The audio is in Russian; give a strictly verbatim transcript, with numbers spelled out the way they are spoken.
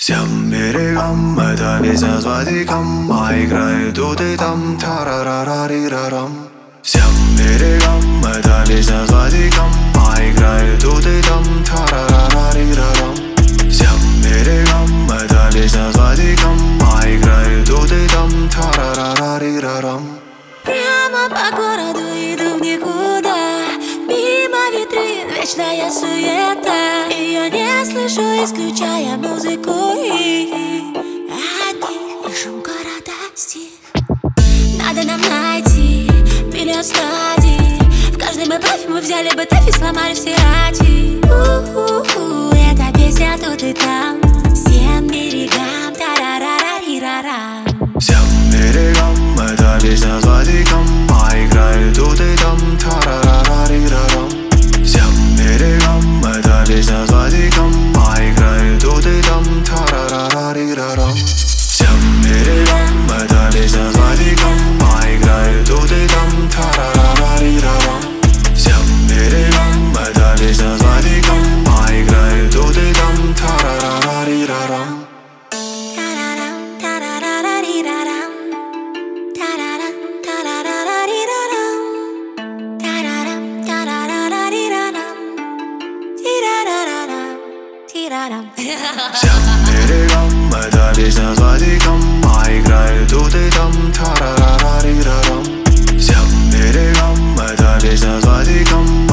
Всем берегам эта песня с Вадиком, а играет тут и там тарарарарирарам. Всем берегам эта песня с Вадиком, а играет тут и там тарарарарирарам. Всем берегам эта песня с Вадиком, а играет тут и там тарарарарирарам. Прямо по городу иду в никуда, мимо витрин вечная суета. Ее не слышу, исключая музыку и одних, и шум города стих. Надо нам найти миллион стадий. В каждой мы бровь мы взяли бы тэф и сломали все рати. У-ху-ху, эта песня тут и там, всем берегам тарарарарирарам. Всем берегам эта песня с Вадиком, а играет тут и там тарарарарирарам. Всем берегам эта песня с Вадиком, а играет тут и там тарарарарирарам. Всем берегам эта песня с Вадиком, а играет тут и там тарарарарирарам. Всем берегам эта песня с Вадиком, а играет тут и там тарарарарирарам. Всем берегам эта песня с Вадиком, а играет тут и там тарарарарирарам. Всем берегам эта песня с Вадиком,